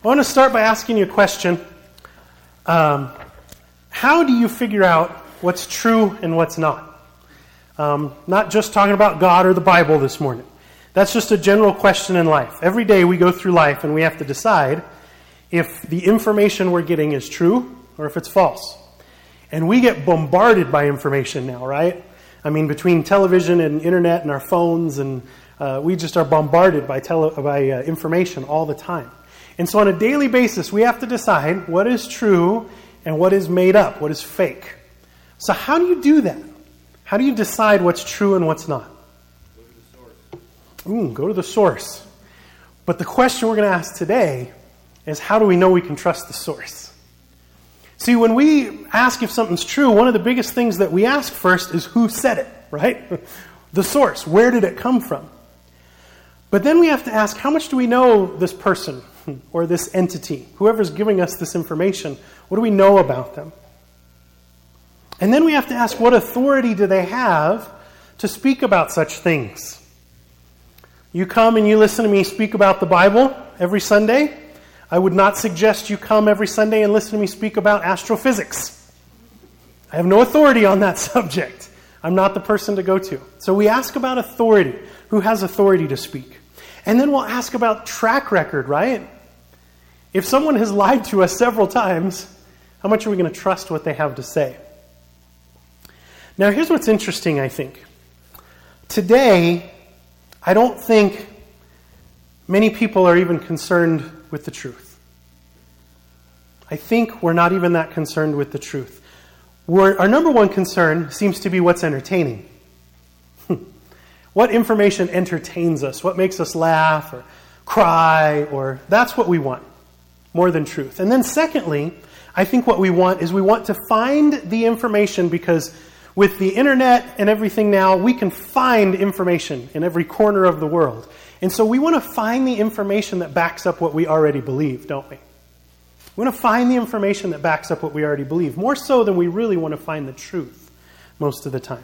I want to start by asking you a question. How do you figure out what's true and what's not? Not just talking about God or the Bible this morning. That's just a general question in life. Every day we go through life and we have to decide if the information we're getting is true or if it's false. And we get bombarded by information now, right? I mean, between television and internet and our phones, and we just are bombarded by information all the time. And so on a daily basis, we have to decide what is true and what is made up, what is fake. So how do you do that? How do you decide what's true and what's not? Go to the source. Go to the source. But the question we're going to ask today is, how do we know we can trust the source? See, when we ask if something's true, one of the biggest things that we ask first is who said it, right? The source. Where did it come from? But then we have to ask, how much do we know this person or this entity? Whoever's giving us this information, what do we know about them? And then we have to ask, what authority do they have to speak about such things? You come and you listen to me speak about the Bible every Sunday. I would not suggest you come every Sunday and listen to me speak about astrophysics. I have no authority on that subject. I'm not the person to go to. So we ask about authority. Who has authority to speak? And then we'll ask about track record, right? If someone has lied to us several times, how much are we going to trust what they have to say? Now, here's what's interesting, I think. Today, I don't think many people are even concerned with the truth. I think we're not even that concerned with the truth. Our number one concern seems to be what's entertaining. What information entertains us? What makes us laugh or cry? Or that's what we want, more than truth. And then secondly, I think what we want is we want to find the information, because with the internet and everything now, we can find information in every corner of the world. And so we want to find the information that backs up what we already believe, don't we? We want to find the information that backs up what we already believe, more so than we really want to find the truth most of the time.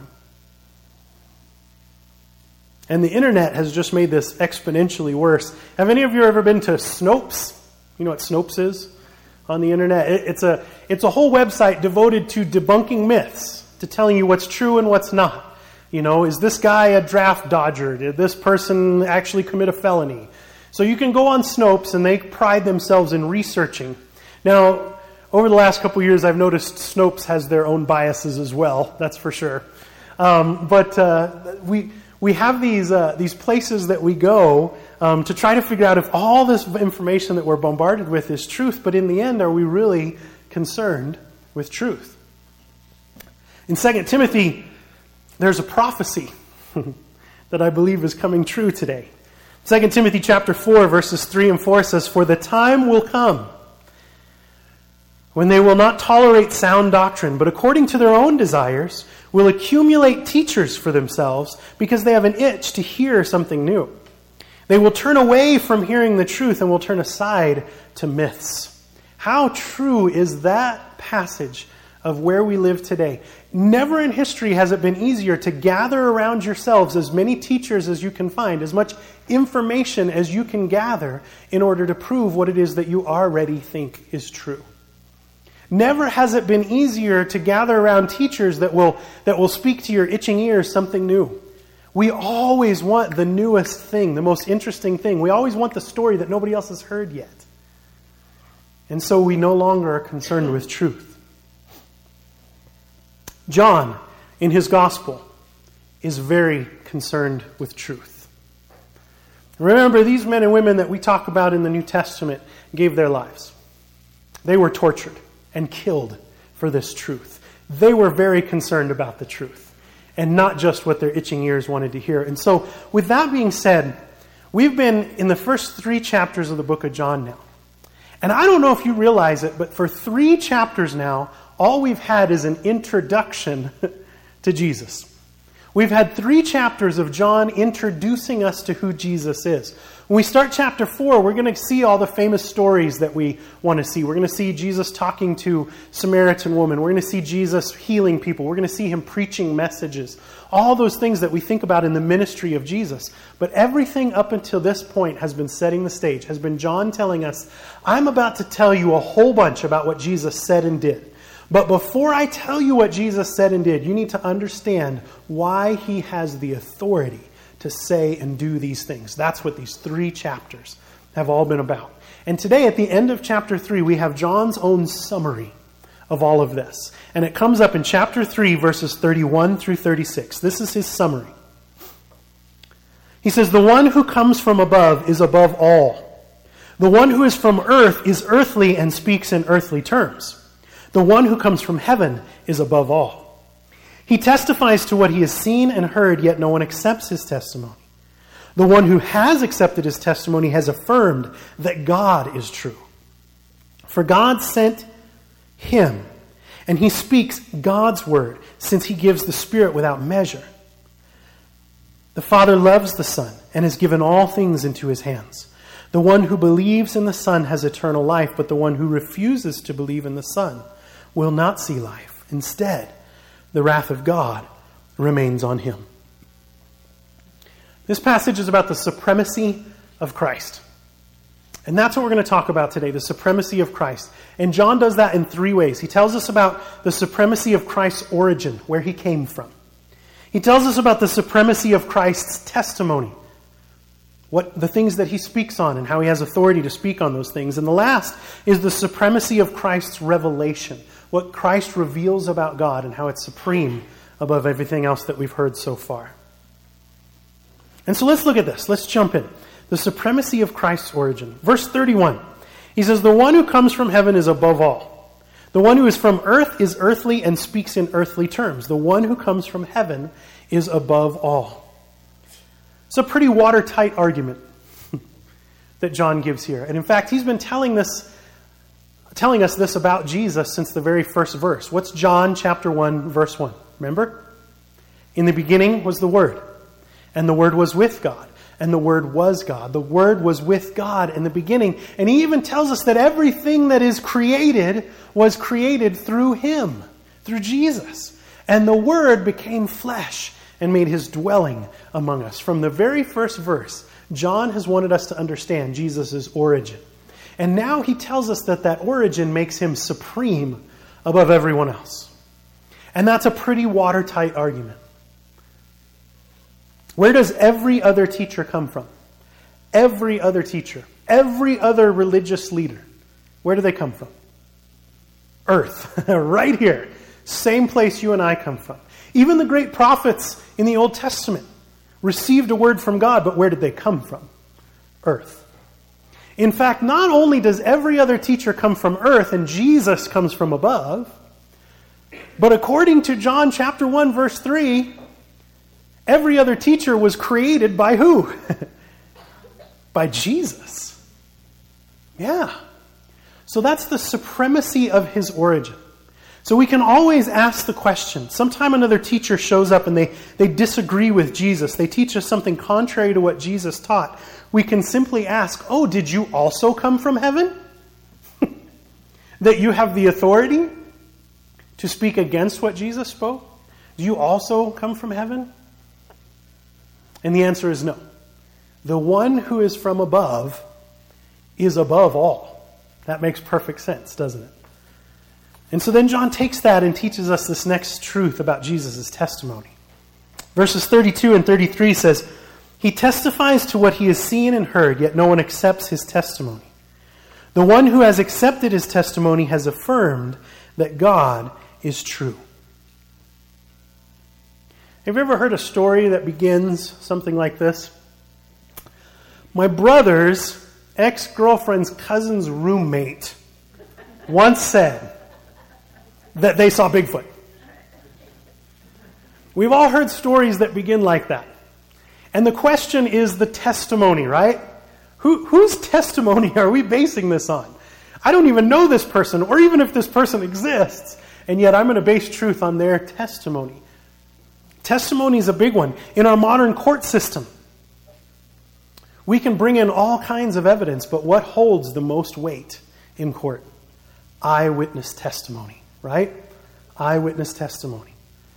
And the internet has just made this exponentially worse. Have any of you ever been to Snopes? You know what Snopes is on the internet? It's a whole website devoted to debunking myths, to telling you what's true and what's not. You know, is this guy a draft dodger? Did this person actually commit a felony? So you can go on Snopes, and they pride themselves in researching. Now, over the last couple of years, I've noticed Snopes has their own biases as well, that's for sure. But we have these places that we go to try to figure out if all this information that we're bombarded with is truth, but in the end, are we really concerned with truth? In 2 Timothy, there's a prophecy that I believe is coming true today. 2 Timothy chapter 4, verses 3 and 4 says, "For the time will come when they will not tolerate sound doctrine, but according to their own desires will accumulate teachers for themselves, because they have an itch to hear something new. They will turn away from hearing the truth and will turn aside to myths." How true is that passage of where we live today? Never in history has it been easier to gather around yourselves as many teachers as you can find, as much information as you can gather in order to prove what it is that you already think is true. Never has it been easier to gather around teachers that will speak to your itching ears something new. We always want the newest thing, the most interesting thing. We always want the story that nobody else has heard yet. And so we no longer are concerned with truth. John, in his gospel, is very concerned with truth. Remember, these men and women that we talk about in the New Testament gave their lives. They were tortured and killed for this truth. They were very concerned about the truth, and not just what their itching ears wanted to hear. And so, with that being said, we've been in the first 3 chapters of the book of John now. And I don't know if you realize it, but for 3 chapters now, all we've had is an introduction to Jesus. We've had 3 chapters of John introducing us to who Jesus is. When we start chapter 4, we're going to see all the famous stories that we want to see. We're going to see Jesus talking to Samaritan woman. We're going to see Jesus healing people. We're going to see him preaching messages. All those things that we think about in the ministry of Jesus. But everything up until this point has been setting the stage, has been John telling us, I'm about to tell you a whole bunch about what Jesus said and did. But before I tell you what Jesus said and did, you need to understand why he has the authority to say and do these things. That's what these 3 chapters have all been about. And today, at the end of chapter 3, we have John's own summary of all of this. And it comes up in chapter 3, verses 31 through 36. This is his summary. He says, "The one who comes from above is above all. The one who is from earth is earthly and speaks in earthly terms. The one who comes from heaven is above all. He testifies to what he has seen and heard, yet no one accepts his testimony. The one who has accepted his testimony has affirmed that God is true. For God sent him, and he speaks God's word, since he gives the Spirit without measure. The Father loves the Son and has given all things into his hands. The one who believes in the Son has eternal life, but the one who refuses to believe in the Son will not see life. Instead, the wrath of God remains on him." This passage is about the supremacy of Christ. And that's what we're going to talk about today, the supremacy of Christ. And John does that in 3 ways. He tells us about the supremacy of Christ's origin, where he came from. He tells us about the supremacy of Christ's testimony, what the things that he speaks on and how he has authority to speak on those things. And the last is the supremacy of Christ's revelation, what Christ reveals about God and how it's supreme above everything else that we've heard so far. And so let's look at this. Let's jump in. The supremacy of Christ's origin. Verse 31. He says, "The one who comes from heaven is above all. The one who is from earth is earthly and speaks in earthly terms. The one who comes from heaven is above all." It's a pretty watertight argument that John gives here. And in fact, he's been telling us this about Jesus since the very first verse. What's John chapter 1, verse 1? Remember? "In the beginning was the Word, and the Word was with God, and the Word was God." The Word was with God in the beginning. And he even tells us that everything that is created was created through him, through Jesus. And the Word became flesh and made his dwelling among us. From the very first verse, John has wanted us to understand Jesus' origin. And now he tells us that that origin makes him supreme above everyone else. And that's a pretty watertight argument. Where does every other teacher come from? Every other teacher, every other religious leader, where do they come from? Earth, right here. Same place you and I come from. Even the great prophets in the Old Testament received a word from God, but where did they come from? Earth. In fact, not only does every other teacher come from earth and Jesus comes from above, but according to John chapter 1, verse 3, every other teacher was created by who? By Jesus. Yeah. So that's the supremacy of his origin. So we can always ask the question. Sometime another teacher shows up and they disagree with Jesus. They teach us something contrary to what Jesus taught. We can simply ask, "Oh, did you also come from heaven? That you have the authority to speak against what Jesus spoke? Do you also come from heaven?" And the answer is no. The one who is from above is above all. That makes perfect sense, doesn't it? And so then John takes that and teaches us this next truth about Jesus' testimony. Verses 32 and 33 says, "He testifies to what he has seen and heard, yet no one accepts his testimony. The one who has accepted his testimony has affirmed that God is true." Have you ever heard a story that begins something like this? My brother's ex-girlfriend's cousin's roommate once said that they saw Bigfoot. We've all heard stories that begin like that. And the question is the testimony, right? Whose testimony are we basing this on? I don't even know this person, or even if this person exists, and yet I'm going to base truth on their testimony. Testimony is a big one. In our modern court system, We can bring in all kinds of evidence, but what holds the most weight in court? Eyewitness testimony, right? Eyewitness testimony.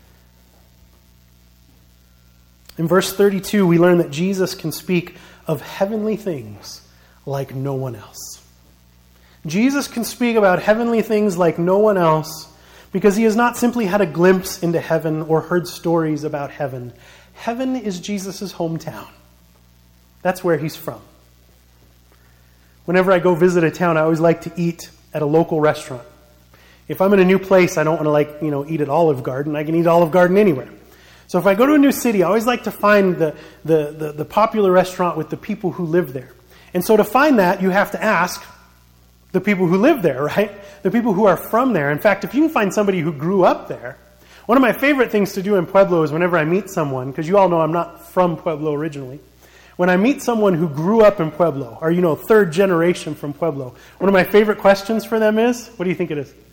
In verse 32, we learn that Jesus can speak of heavenly things like no one else. Jesus can speak about heavenly things like no one else because he has not simply had a glimpse into heaven or heard stories about heaven. Heaven is Jesus' hometown. That's where he's from. Whenever I go visit a town, I always like to eat at a local restaurant. If I'm in a new place, I don't want to eat at Olive Garden. I can eat Olive Garden anywhere. So if I go to a new city, I always like to find the popular restaurant with the people who live there. And so to find that, you have to ask the people who live there, right? The people who are from there. In fact, if you can find somebody who grew up there, one of my favorite things to do in Pueblo is whenever I meet someone, because you all know I'm not from Pueblo originally, when I meet someone who grew up in Pueblo, or third generation from Pueblo, one of my favorite questions for them is, what do you think it is?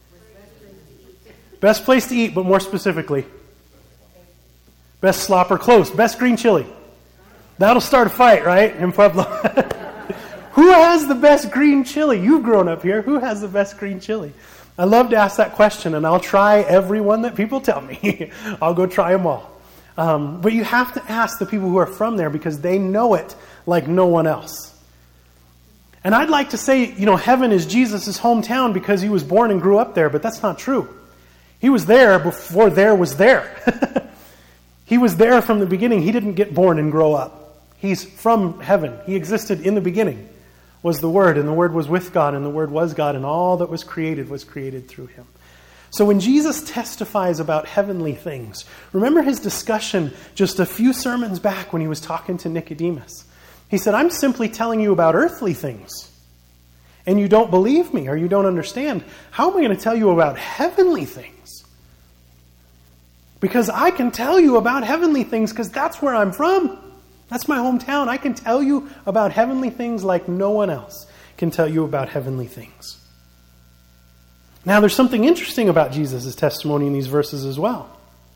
Best place to eat, but more specifically, best slop or close, best green chili. That'll start a fight, right, in Pueblo. Who has the best green chili? You've grown up here. Who has the best green chili? I love to ask that question, and I'll try every one that people tell me. I'll go try them all. But you have to ask the people who are from there because they know it like no one else. And I'd like to say, heaven is Jesus' hometown because he was born and grew up there, but that's not true. He was there before there was there. He was there from the beginning. He didn't get born and grow up. He's from heaven. He existed in the beginning, was the Word, and the Word was with God, and the Word was God, and all that was created through him. So when Jesus testifies about heavenly things, remember his discussion just a few sermons back when he was talking to Nicodemus. He said, I'm simply telling you about earthly things, and you don't believe me or you don't understand. How am I going to tell you about heavenly things? Because I can tell you about heavenly things because that's where I'm from. That's my hometown. I can tell you about heavenly things like no one else can tell you about heavenly things. Now, there's something interesting about Jesus' testimony in these verses as well.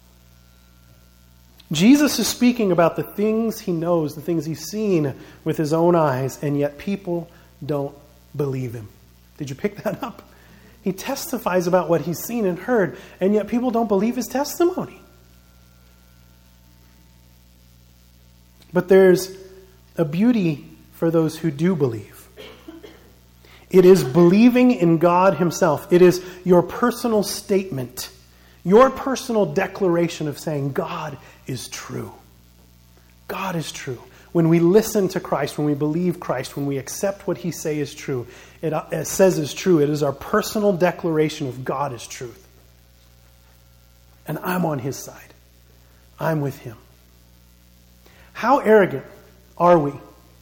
Jesus is speaking about the things he knows, the things he's seen with his own eyes, and yet people don't believe him. Did you pick that up? He testifies about what he's seen and heard, and yet people don't believe his testimony. But there's a beauty for those who do believe. It is believing in God himself. It is your personal statement, your personal declaration of saying, God is true. God is true. When we listen to Christ, when we believe Christ, when we accept what he says is true, it says is true. It is our personal declaration of God is truth. And I'm on his side. I'm with him. How arrogant are we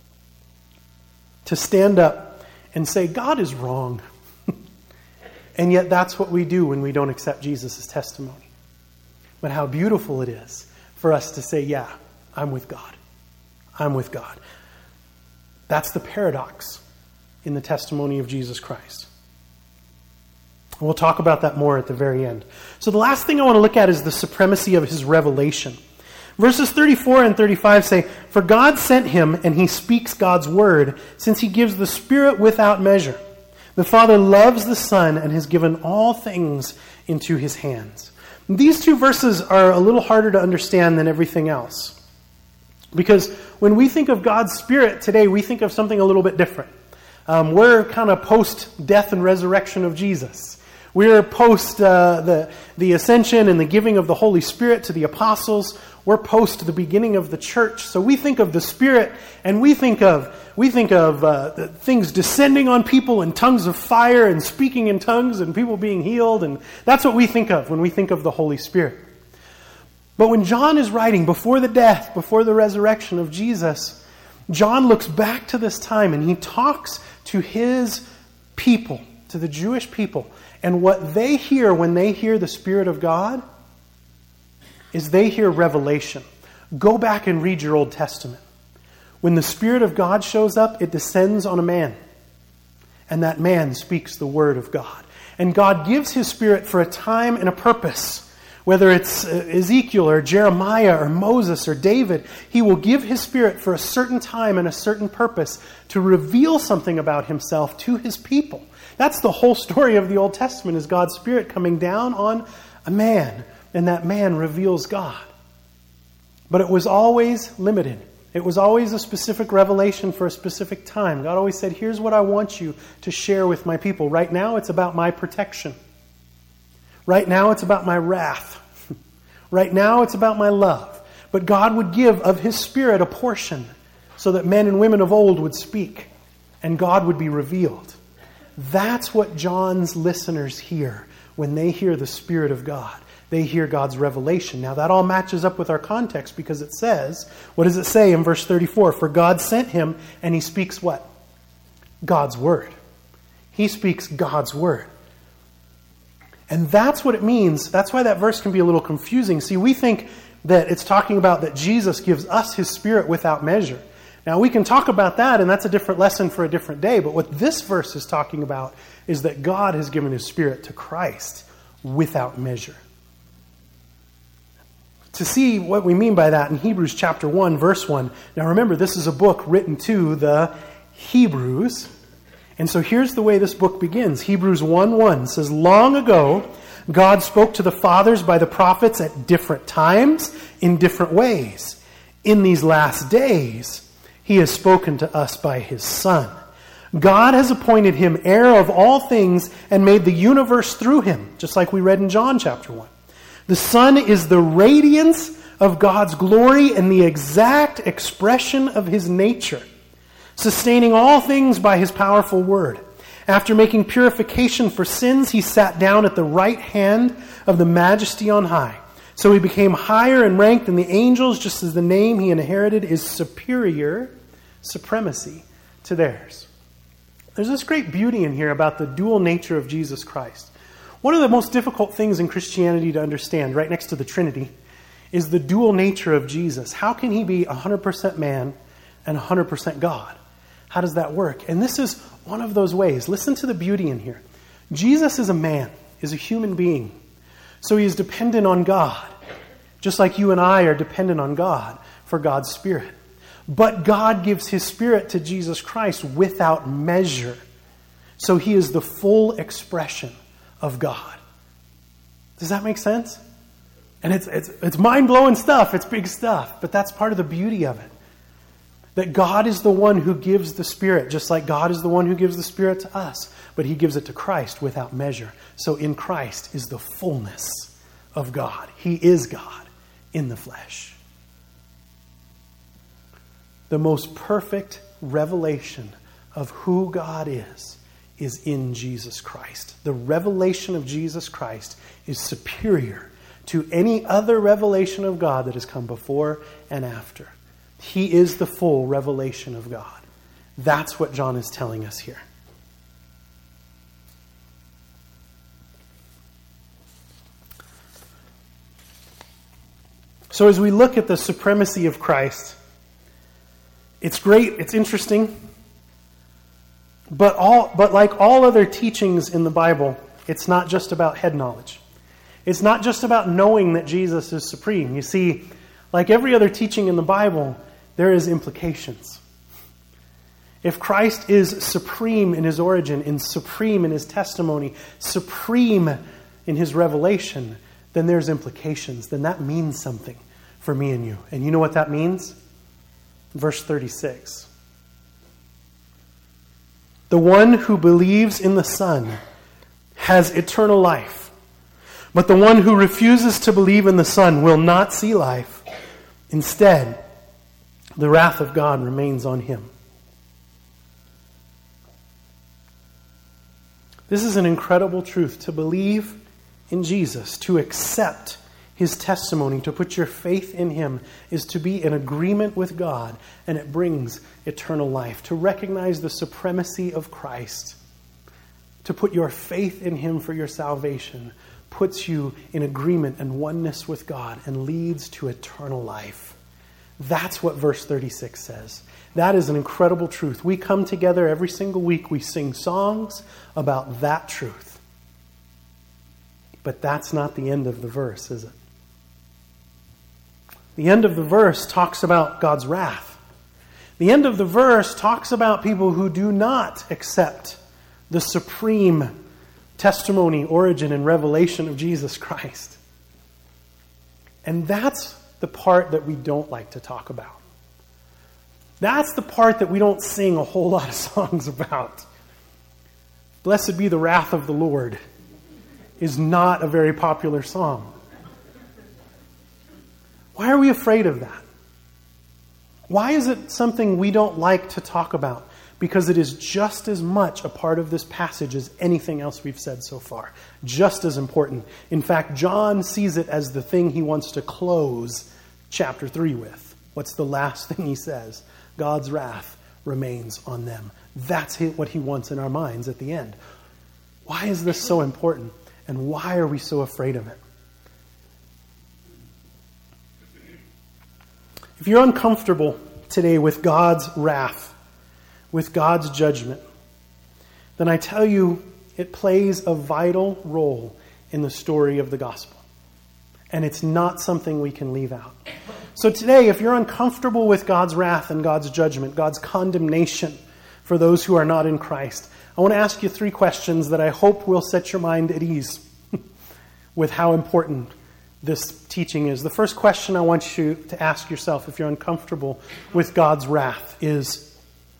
to stand up and say, God is wrong. And yet that's what we do when we don't accept Jesus' testimony. But how beautiful it is for us to say, yeah, I'm with God. I'm with God. That's the paradox in the testimony of Jesus Christ. We'll talk about that more at the very end. So the last thing I want to look at is the supremacy of his revelation. Verses 34 and 35 say, For God sent him, and he speaks God's word, since he gives the Spirit without measure. The Father loves the Son and has given all things into his hands. These two verses are a little harder to understand than everything else. Because when we think of God's Spirit today, we think of something a little bit different. We're kind of post-death and resurrection of Jesus. We're post the ascension and the giving of the Holy Spirit to the apostles. We're post the beginning of the church. So we think of the Spirit, and we think of things descending on people in tongues of fire and speaking in tongues and people being healed. And that's what we think of when we think of the Holy Spirit. But when John is writing before the death, before the resurrection of Jesus, John looks back to this time and he talks to his people, to the Jewish people. And what they hear when they hear the Spirit of God is they hear revelation. Go back and read your Old Testament. When the Spirit of God shows up, it descends on a man. And that man speaks the Word of God. And God gives his Spirit for a time and a purpose. Whether it's Ezekiel or Jeremiah or Moses or David, he will give his Spirit for a certain time and a certain purpose to reveal something about himself to his people. That's the whole story of the Old Testament, is God's Spirit coming down on a man, and that man reveals God. But it was always limited. It was always a specific revelation for a specific time. God always said, here's what I want you to share with my people. Right now, it's about my protection. Right now, it's about my wrath. Right now, it's about my love. But God would give of His Spirit a portion so that men and women of old would speak and God would be revealed. That's what John's listeners hear when they hear the Spirit of God. They hear God's revelation. Now, that all matches up with our context because it says, what does it say in verse 34? For God sent him and he speaks what? God's word. He speaks God's word. And that's what it means. That's why that verse can be a little confusing. See, we think that it's talking about that Jesus gives us His Spirit without measure. Now, we can talk about that, and that's a different lesson for a different day. But what this verse is talking about is that God has given His Spirit to Christ without measure. To see what we mean by that in Hebrews chapter 1, verse 1. Now, remember, this is a book written to the Hebrews. And so here's the way this book begins. Hebrews 1:1 says, long ago, God spoke to the fathers by the prophets at different times, in different ways. In these last days, He has spoken to us by His Son. God has appointed Him heir of all things and made the universe through Him, just like we read in John chapter 1. The Son is the radiance of God's glory and the exact expression of His nature, sustaining all things by His powerful word. After making purification for sins, He sat down at the right hand of the Majesty on high. So He became higher in rank than the angels, just as the name He inherited is superior supremacy to theirs. There's this great beauty in here about the dual nature of Jesus Christ. One of the most difficult things in Christianity to understand, right next to the Trinity, is the dual nature of Jesus. How can He be 100% man and 100% God? How does that work? And this is one of those ways. Listen to the beauty in here. Jesus is a man, is a human being. So He is dependent on God, just like you and I are dependent on God for God's Spirit. But God gives His Spirit to Jesus Christ without measure. So He is the full expression of God. Does that make sense? And it's mind-blowing stuff. It's big stuff. But that's part of the beauty of it. That God is the one who gives the Spirit, just like God is the one who gives the Spirit to us. But He gives it to Christ without measure. So in Christ is the fullness of God. He is God in the flesh. The most perfect revelation of who God is in Jesus Christ. The revelation of Jesus Christ is superior to any other revelation of God that has come before and after. He is the full revelation of God. That's what John is telling us here. So as we look at the supremacy of Christ, it's great, it's interesting, but like all other teachings in the Bible, it's not just about head knowledge. It's not just about knowing that Jesus is supreme. You see, like every other teaching in the Bible, there is implications. If Christ is supreme in His origin, and supreme in His testimony, supreme in His revelation, then there's implications. Then that means something for me and you. And you know what that means? Verse 36. The one who believes in the Son has eternal life. But the one who refuses to believe in the Son will not see life. Instead, the wrath of God remains on him. This is an incredible truth. To believe in Jesus, to accept His testimony, to put your faith in Him, is to be in agreement with God, and it brings eternal life. To recognize the supremacy of Christ, to put your faith in Him for your salvation, puts you in agreement and oneness with God and leads to eternal life. That's what verse 36 says. That is an incredible truth. We come together every single week. We sing songs about that truth. But that's not the end of the verse, is it? The end of the verse talks about God's wrath. The end of the verse talks about people who do not accept the supreme testimony, origin, and revelation of Jesus Christ. And that's the part that we don't like to talk about. That's the part that we don't sing a whole lot of songs about. Blessed be the wrath of the Lord is not a very popular song. Why are we afraid of that? Why is it something we don't like to talk about? Because it is just as much a part of this passage as anything else we've said so far. Just as important. In fact, John sees it as the thing he wants to close chapter 3 with. What's the last thing he says? God's wrath remains on them. That's what he wants in our minds at the end. Why is this so important? And why are we so afraid of it? If you're uncomfortable today with God's wrath, with God's judgment, then I tell you it plays a vital role in the story of the gospel. And it's not something we can leave out. So today, if you're uncomfortable with God's wrath and God's judgment, God's condemnation for those who are not in Christ, I want to ask you 3 questions that I hope will set your mind at ease with how important this teaching is. The first question I want you to ask yourself if you're uncomfortable with God's wrath is,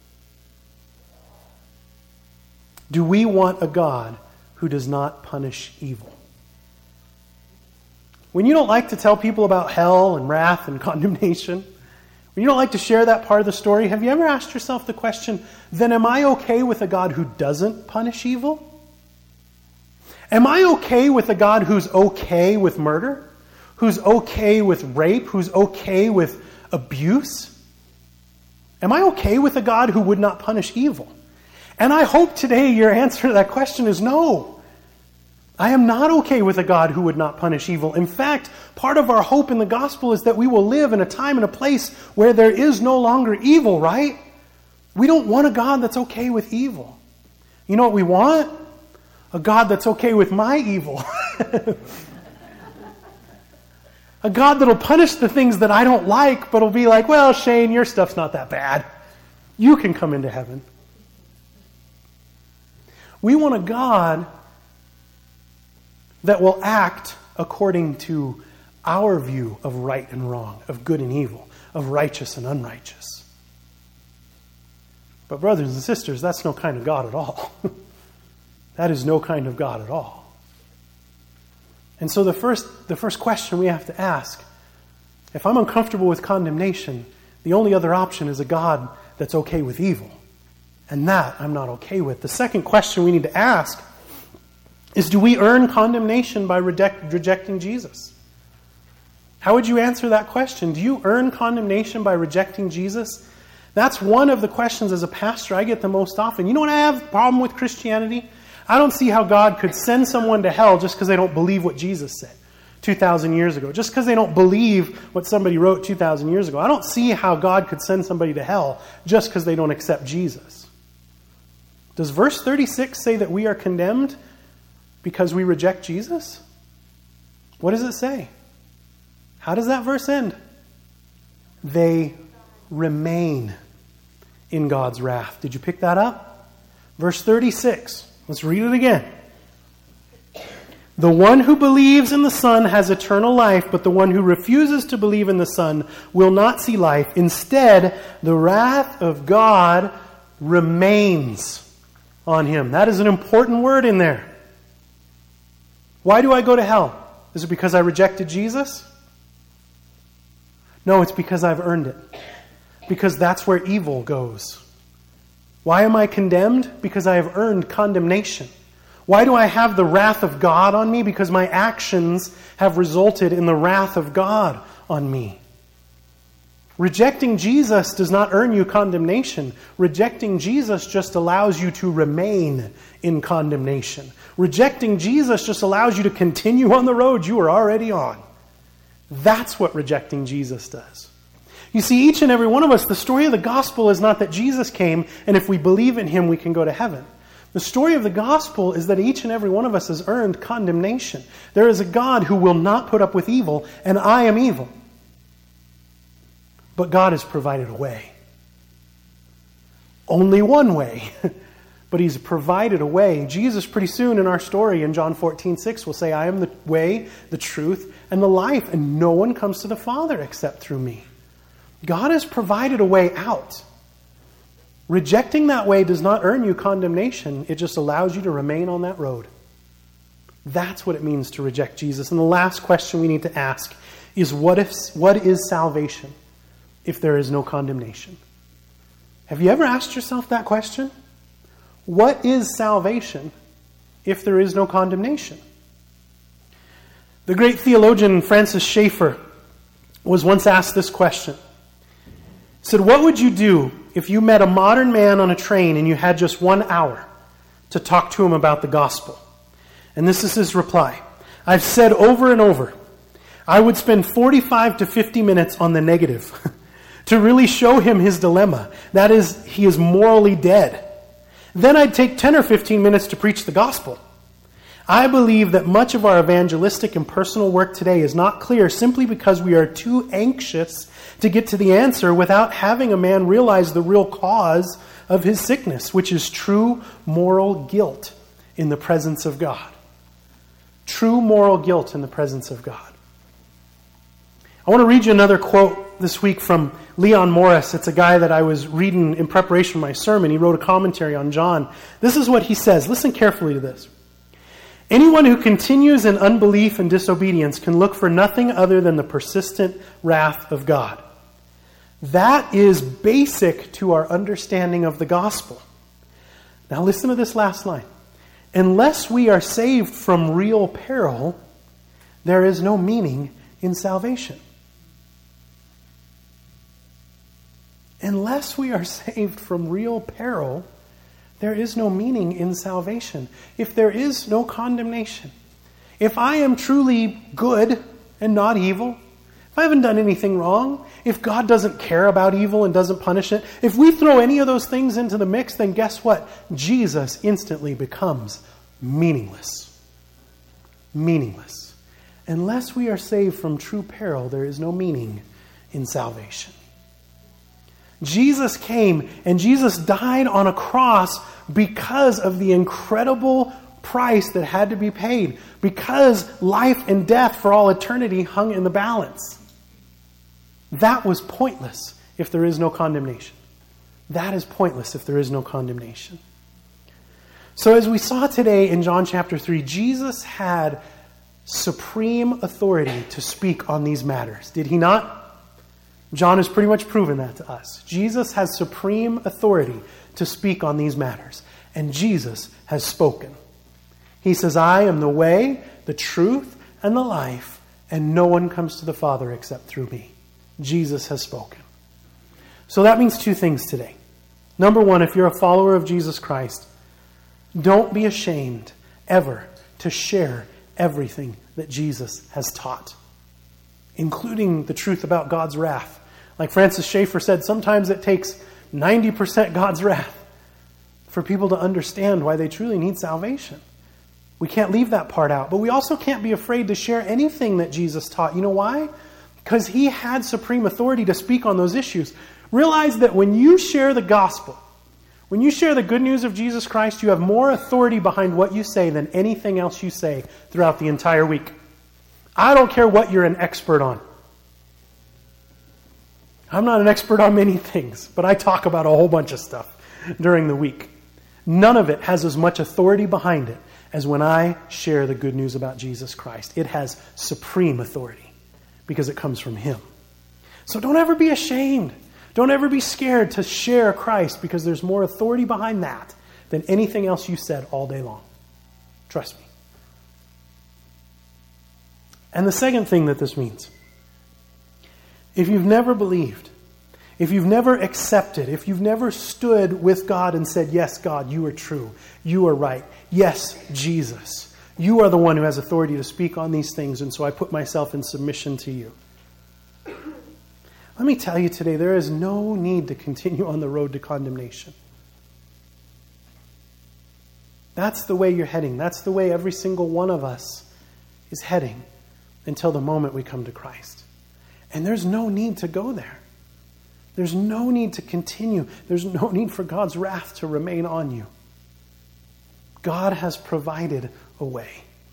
do we want a God who does not punish evil? When you don't like to tell people about hell and wrath and condemnation, when you don't like to share that part of the story, have you ever asked yourself the question, then am I okay with a God who doesn't punish evil? Am I okay with a God who's okay with murder? Who's okay with rape? Who's okay with abuse? Am I okay with a God who would not punish evil? And I hope today your answer to that question is no. I am not okay with a God who would not punish evil. In fact, part of our hope in the gospel is that we will live in a time and a place where there is no longer evil, right? We don't want a God that's okay with evil. You know what we want? A God that's okay with my evil. A God that'll punish the things that I don't like, but will be like, well, Shane, your stuff's not that bad. You can come into heaven. We want a God that will act according to our view of right and wrong, of good and evil, of righteous and unrighteous. But brothers and sisters, that's no kind of God at all. That is no kind of God at all. And so the first question we have to ask, if I'm uncomfortable with condemnation, the only other option is a God that's okay with evil. And that I'm not okay with. The second question we need to ask is, do we earn condemnation by rejecting Jesus? How would you answer that question? Do you earn condemnation by rejecting Jesus? That's one of the questions as a pastor I get the most often. You know what I have a problem with Christianity? I don't see how God could send someone to hell just because they don't believe what Jesus said 2,000 years ago. Just because they don't believe what somebody wrote 2,000 years ago. I don't see how God could send somebody to hell just because they don't accept Jesus. Does verse 36 say that we are condemned because we reject Jesus? What does it say? How does that verse end? They remain in God's wrath. Did you pick that up? Verse 36. Let's read it again. The one who believes in the Son has eternal life, but the one who refuses to believe in the Son will not see life. Instead, the wrath of God remains on him. That is an important word in there. Why do I go to hell? Is it because I rejected Jesus? No, it's because I've earned it. Because that's where evil goes. Why am I condemned? Because I have earned condemnation. Why do I have the wrath of God on me? Because my actions have resulted in the wrath of God on me. Rejecting Jesus does not earn you condemnation. Rejecting Jesus just allows you to remain in condemnation. Rejecting Jesus just allows you to continue on the road you were already on. That's what rejecting Jesus does. You see, each and every one of us, the story of the gospel is not that Jesus came and if we believe in him, we can go to heaven. The story of the gospel is that each and every one of us has earned condemnation. There is a God who will not put up with evil, and I am evil. But God has provided a way. Only one way. But He's provided a way. Jesus, pretty soon in our story in John 14:6, will say, I am the way, the truth, and the life, and no one comes to the Father except through me. God has provided a way out. Rejecting that way does not earn you condemnation. It just allows you to remain on that road. That's what it means to reject Jesus. And the last question we need to ask is, what is salvation if there is no condemnation? Have you ever asked yourself that question? What is salvation if there is no condemnation? The great theologian Francis Schaeffer was once asked this question. He said, what would you do if you met a modern man on a train and you had just 1 hour to talk to him about the gospel? And this is his reply. I've said over and over, I would spend 45 to 50 minutes on the negative to really show him his dilemma. That is, he is morally dead. Then I'd take 10 or 15 minutes to preach the gospel. I believe that much of our evangelistic and personal work today is not clear simply because we are too anxious to get to the answer without having a man realize the real cause of his sickness, which is true moral guilt in the presence of God. True moral guilt in the presence of God. I want to read you another quote this week from Leon Morris. It's a guy that I was reading in preparation for my sermon. He wrote a commentary on John. This is what he says. Listen carefully to this. Anyone who continues in unbelief and disobedience can look for nothing other than the persistent wrath of God. That is basic to our understanding of the gospel. Now listen to this last line. Unless we are saved from real peril, there is no meaning in salvation. Unless we are saved from real peril, there is no meaning in salvation. If there is no condemnation, if I am truly good and not evil, if I haven't done anything wrong, if God doesn't care about evil and doesn't punish it, if we throw any of those things into the mix, then guess what? Jesus instantly becomes meaningless. Meaningless. Unless we are saved from true peril, there is no meaning in salvation. Jesus came and Jesus died on a cross because of the incredible price that had to be paid. Because life and death for all eternity hung in the balance. That was pointless if there is no condemnation. That is pointless if there is no condemnation. So as we saw today in John chapter 3, Jesus had supreme authority to speak on these matters. Did he not? John has pretty much proven that to us. Jesus has supreme authority to speak on these matters. And Jesus has spoken. He says, I am the way, the truth, and the life, and no one comes to the Father except through me. Jesus has spoken. So that means two things today. Number one, if you're a follower of Jesus Christ, don't be ashamed ever to share everything that Jesus has taught, including the truth about God's wrath. Like Francis Schaeffer said, sometimes it takes 90% God's wrath for people to understand why they truly need salvation. We can't leave that part out. But we also can't be afraid to share anything that Jesus taught. You know why? Because he had supreme authority to speak on those issues. Realize that when you share the gospel, when you share the good news of Jesus Christ, you have more authority behind what you say than anything else you say throughout the entire week. I don't care what you're an expert on. I'm not an expert on many things, but I talk about a whole bunch of stuff during the week. None of it has as much authority behind it as when I share the good news about Jesus Christ. It has supreme authority because it comes from him. So don't ever be ashamed. Don't ever be scared to share Christ because there's more authority behind that than anything else you said all day long. Trust me. And the second thing that this means, if you've never believed, if you've never accepted, if you've never stood with God and said, yes, God, you are true, you are right, yes, Jesus, you are the one who has authority to speak on these things, and so I put myself in submission to you. Let me tell you today, there is no need to continue on the road to condemnation. That's the way you're heading. That's the way every single one of us is heading until the moment we come to Christ. And there's no need to go there. There's no need to continue. There's no need for God's wrath to remain on you. God has provided a way.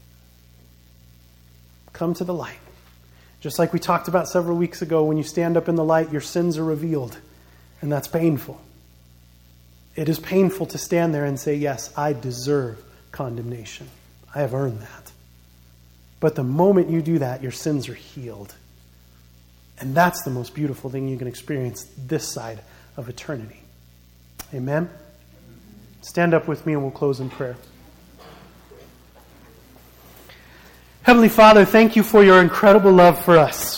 Come to the light. Just like we talked about several weeks ago, when you stand up in the light, your sins are revealed. And that's painful. It is painful to stand there and say, yes, I deserve condemnation. I have earned that. But the moment you do that, your sins are healed. And that's the most beautiful thing you can experience this side of eternity. Amen? Stand up with me and we'll close in prayer. Heavenly Father, thank you for your incredible love for us.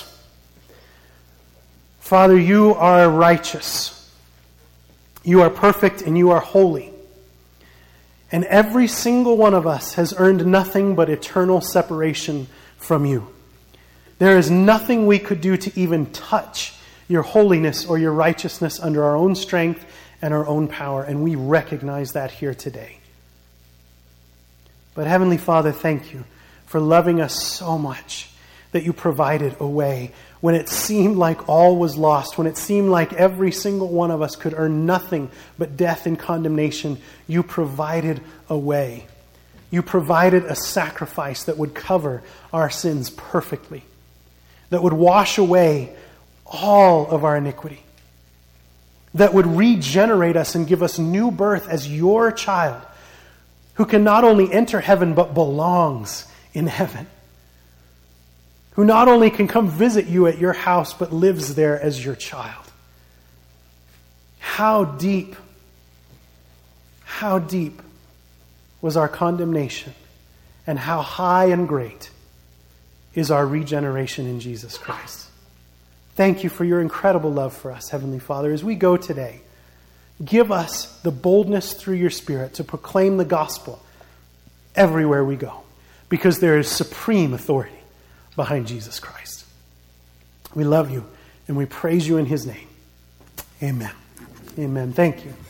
Father, you are righteous. You are perfect and you are holy. And every single one of us has earned nothing but eternal separation from you. There is nothing we could do to even touch your holiness or your righteousness under our own strength and our own power, and we recognize that here today. But Heavenly Father, thank you for loving us so much that you provided a way when it seemed like all was lost, when it seemed like every single one of us could earn nothing but death and condemnation. You provided a way. You provided a sacrifice that would cover our sins perfectly, that would wash away all of our iniquity, that would regenerate us and give us new birth as your child, who can not only enter heaven but belongs in heaven, who not only can come visit you at your house but lives there as your child. How deep was our condemnation, and how high and great is our regeneration in Jesus Christ. Thank you for your incredible love for us, Heavenly Father. As we go today, give us the boldness through your Spirit to proclaim the gospel everywhere we go, because there is supreme authority behind Jesus Christ. We love you and we praise you in his name. Amen. Amen. Thank you.